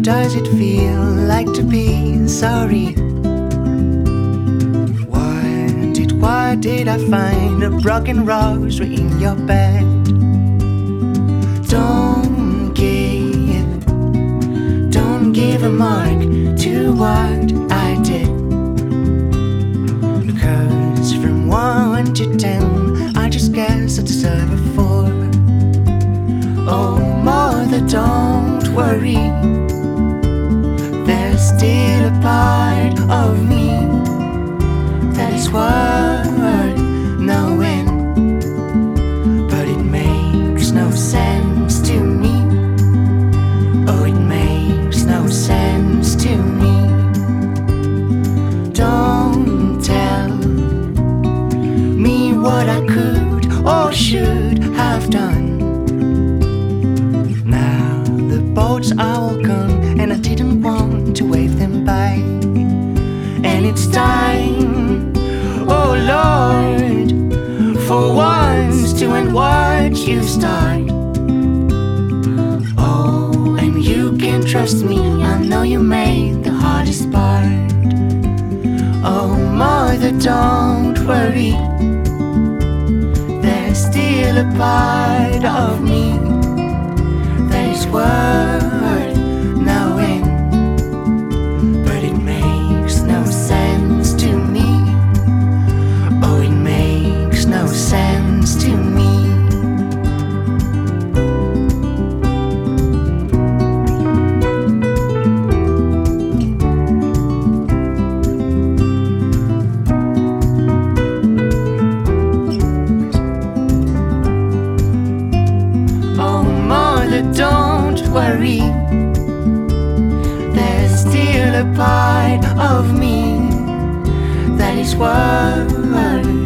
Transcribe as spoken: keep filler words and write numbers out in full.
does it feel like to be sorry? What did, what did I find? A broken rosary in your bed. Don't give, don't give a mark to what I did. Because from one to ten, I just guess I deserve a four. Oh, mother, don't worry, there's still a part of me that is worth knowing. But it makes no sense to me. Oh, it makes no sense to me. Don't tell me what I could or should have done. Now the boats are all gone, and I didn't want to wave them by. And it's time, oh Lord, for once to end what you start. Oh, and you can trust me, I know you made the hardest part. Oh, mother, don't worry, there's still a part of me that is worth knowing. But it makes no sense to me. Oh, it makes no sense to me. Don't worry, there's still a part of me that is worth